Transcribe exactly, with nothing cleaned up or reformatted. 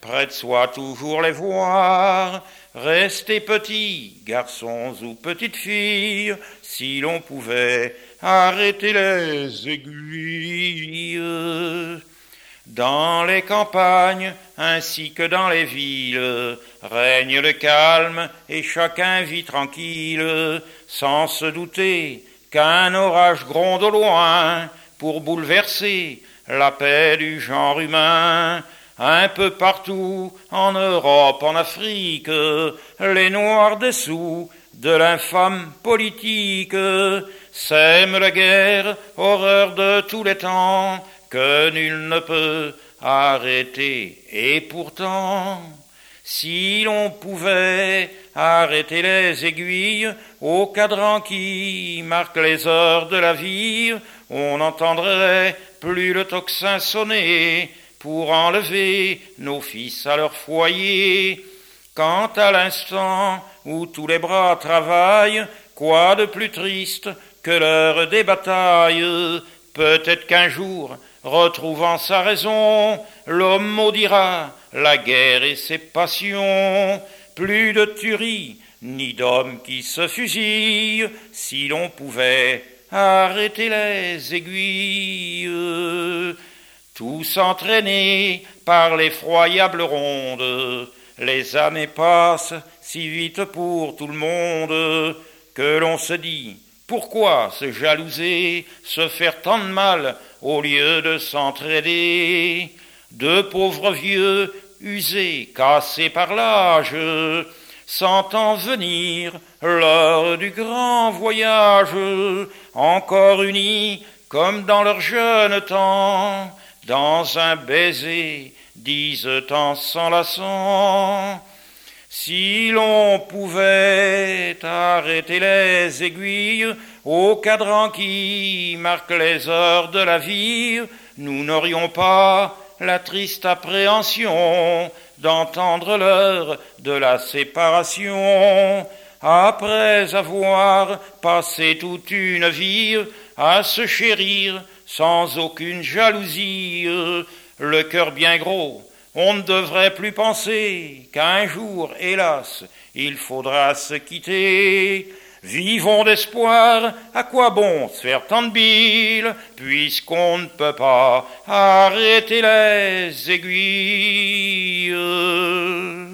près de soi toujours les voir. Restez petits, garçons ou petites filles, si l'on pouvait arrêter les aiguilles. Dans les campagnes ainsi que dans les villes, règne le calme et chacun vit tranquille, sans se douter qu'un orage gronde au loin pour bouleverser la paix du genre humain. Un peu partout, en Europe, en Afrique, les noirs dessous de l'infâme politique sèment la guerre, horreur de tous les temps, que nul ne peut arrêter. Et pourtant, si l'on pouvait arrêter les aiguilles au cadran qui marque les heures de la vie, on n'entendrait plus le tocsin sonner pour enlever nos fils à leur foyer. Quant à l'instant où tous les bras travaillent, quoi de plus triste que l'heure des batailles? Peut-être qu'un jour, retrouvant sa raison, l'homme maudira la guerre et ses passions. Plus de tuerie, ni d'hommes qui se fusillent, si l'on pouvait arrêter les aiguilles. Tous entraînés par l'effroyable ronde, les années passent si vite pour tout le monde que l'on se dit, pourquoi se jalouser, se faire tant de mal au lieu de s'entraider? Deux pauvres vieux, usés, cassés par l'âge, sentant venir l'heure du grand voyage, encore unis comme dans leur jeune temps, dans un baiser, disent en s'enlaçant, si l'on pouvait arrêter les aiguilles au cadran qui marque les heures de la vie, nous n'aurions pas la triste appréhension d'entendre l'heure de la séparation. Après avoir passé toute une vie à se chérir sans aucune jalousie, le cœur bien gros, on ne devrait plus penser qu'un jour, hélas, il faudra se quitter. Vivons d'espoir, à quoi bon se faire tant de bile, puisqu'on ne peut pas arrêter les aiguilles.